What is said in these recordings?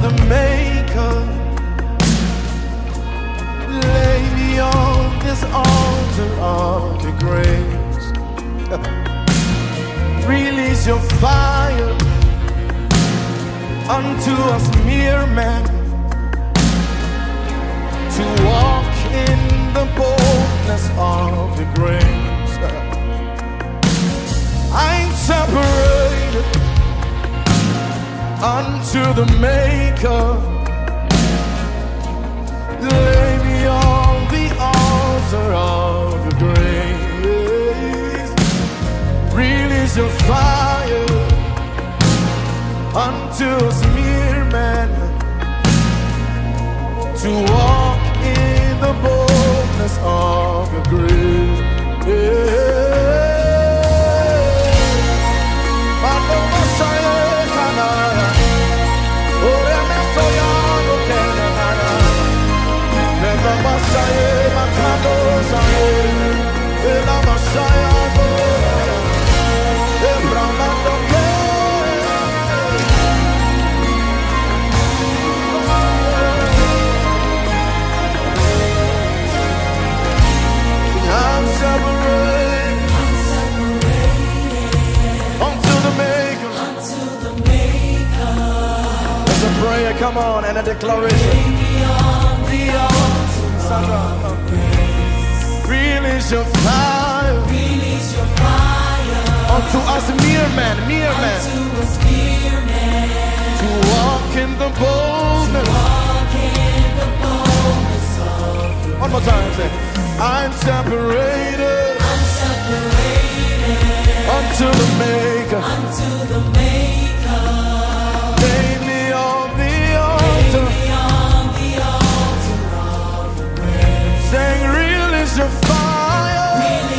the Maker. Lay me on this altar of your grace. Release your fire unto us mere men, to walk in the boldness of your grace. I'm separated unto the Maker. Lay me on the altar of your grace. Release your fire unto us mere men, to walk in the boldness of your grace. Come on, and a declaration. Release your fire. Release your fire unto us mere men, to walk in the boldness. One more time, say, I'm separated unto the Maker. Lay me on the altar. Saying, release your fire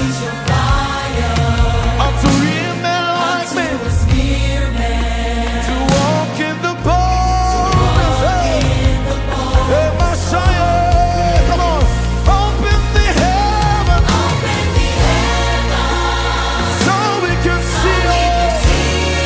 unto real men like me, to walk in the boldness. Hey, Messiah, come on, open the heaven, so we can see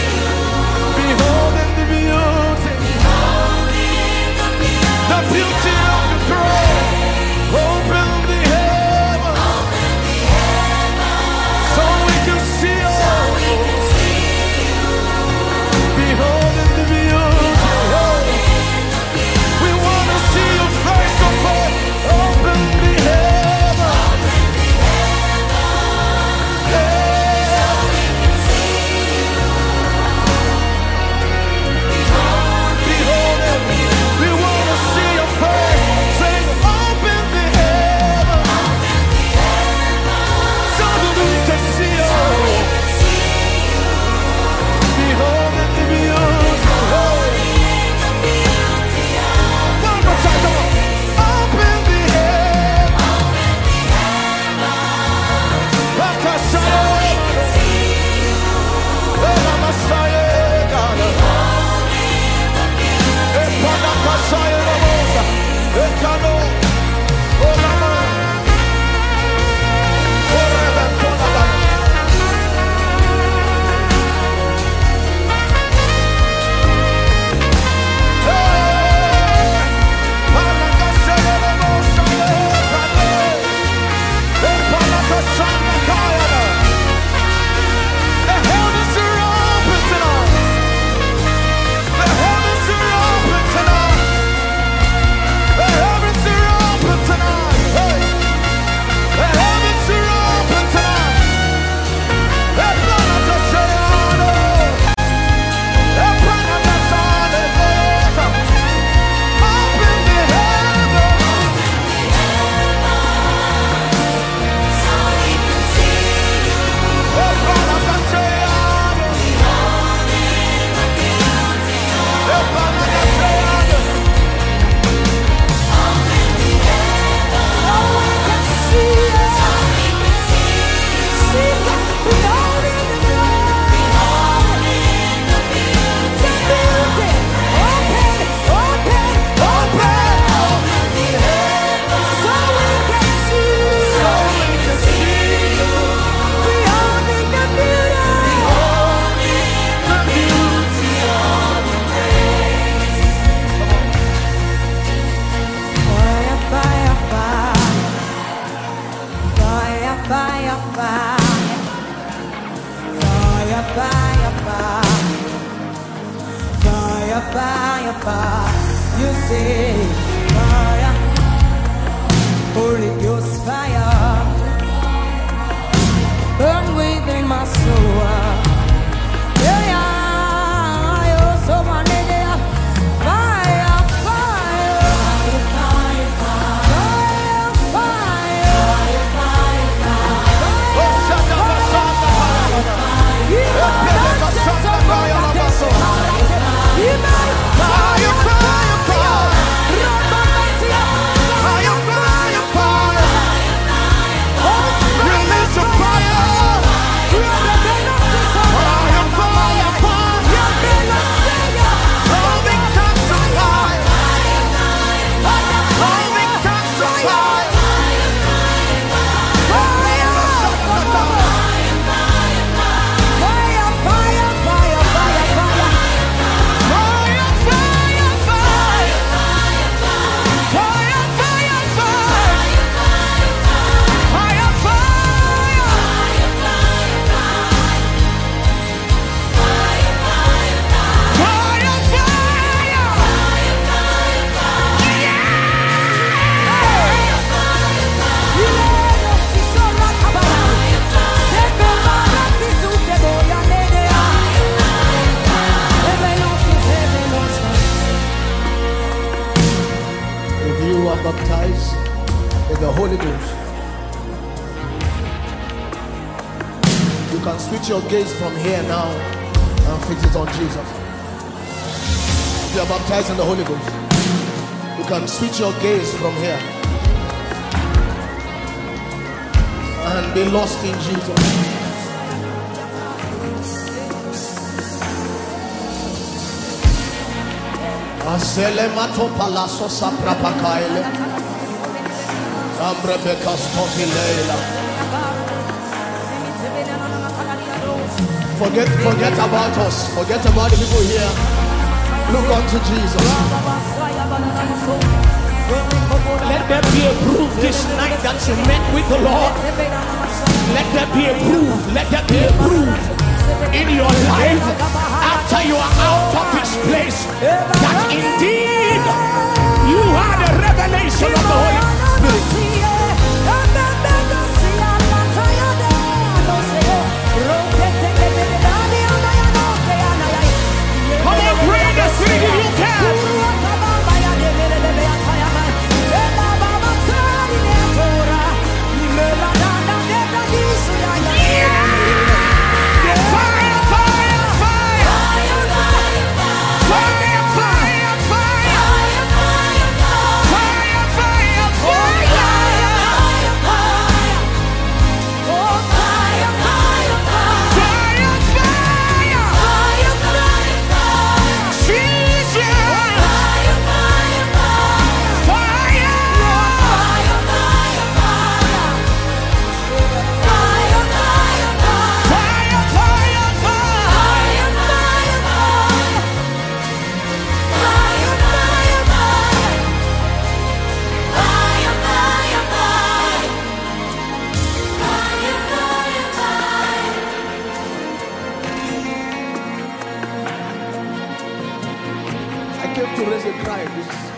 fire, fire. You say fire, Holy Ghost fire, burn within my soul. Yeah, yeah, you're so fire, fire, fire, fire, fire, fire, baptized in the Holy Ghost, you can switch your gaze from here now and fix it on Jesus. If you are baptized in the Holy Ghost, you can switch your gaze from here and be lost in Jesus. Aselemato palaso saprapakaile Ambrebeka stofileila. Forget about us. Forget about the people here. Look unto Jesus. Let there be a proof this night that you met with the Lord. Let there be a proof. Let there be a proof in your life after you are out of this place that indeed you are the revelation of the Holy Spirit. Come on, pray the singing you can. To raise a cry.